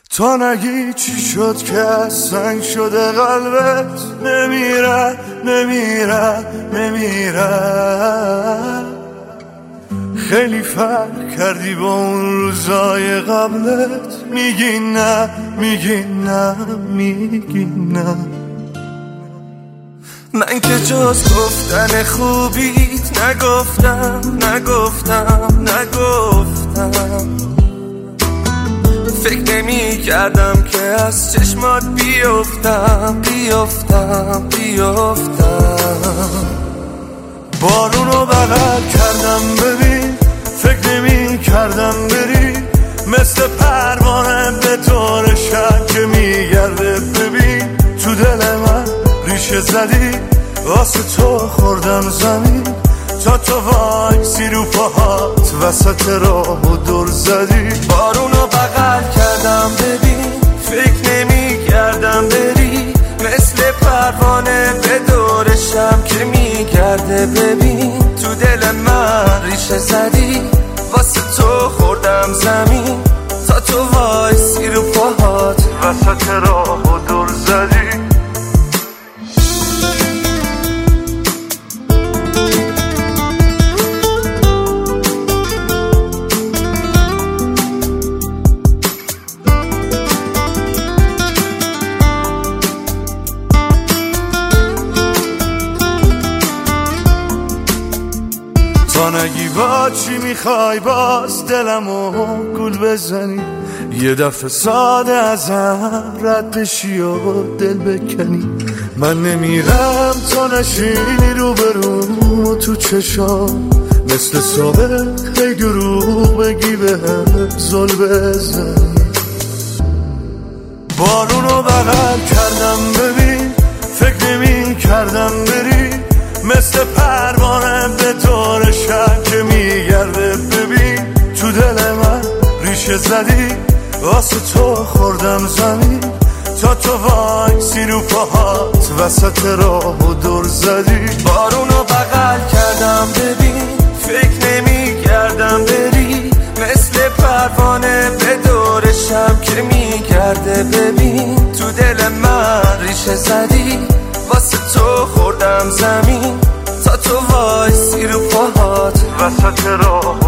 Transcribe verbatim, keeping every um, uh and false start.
تا نگی چی شد که سنگ شده قلبت، نمیره نمیره نمیره. خیلی فرق کردی با اون روزای قبلت، میگی نه میگی نه میگی نه. من که جز گفتن خوبیت نگفتم نگفتم نگفتم. فکر نمی کردم که از چشمات بیفتم بیفتم بیفتم. بارونو بغل کردم ببین، فکر نمی کردم بری، مثل پروانه به طور شب که میگرده. ببین تو دل من ریشه زدی، واسه تو خوردم زمین، تا تو وایسی رو پاهات وسط راهو دور زدی. بارونو بغل کردم ببین، فکر نمی کردم بری، مثل پروانه به دور شم که میگرده. ببین تو دل من ریشه زدی، واسه تو خوردم زمین، تا تو وایسی رو پاهات وسط راهو دور زدی. تا نگی با چی میخوای باز دلمو گول بزنی، یه دفعه ساده ازم رد بشی و دل بکنی. من نمیرم تا نشینی رو برو و تو چشام، مثل سابق هی دروغ بگی بهم زل بزنی. بارونو بغل کردم ببین، فکر نمی کردم بری، مثل پروانه به طور شب که میگرده. ببین تو دل من ریشه زدی، واسه تو خوردم زمین، تا تو وایسی رو پاهات وسط راهو دور زدی. بارونو بغل کردم ببین، فکر نمی کردم بری، مثل پروانه به دور شب که میگرده. ببین تو دل من ریشه زدی، واسه تو خوردم زمین، تا تو وایسی رو پاهات وسط راه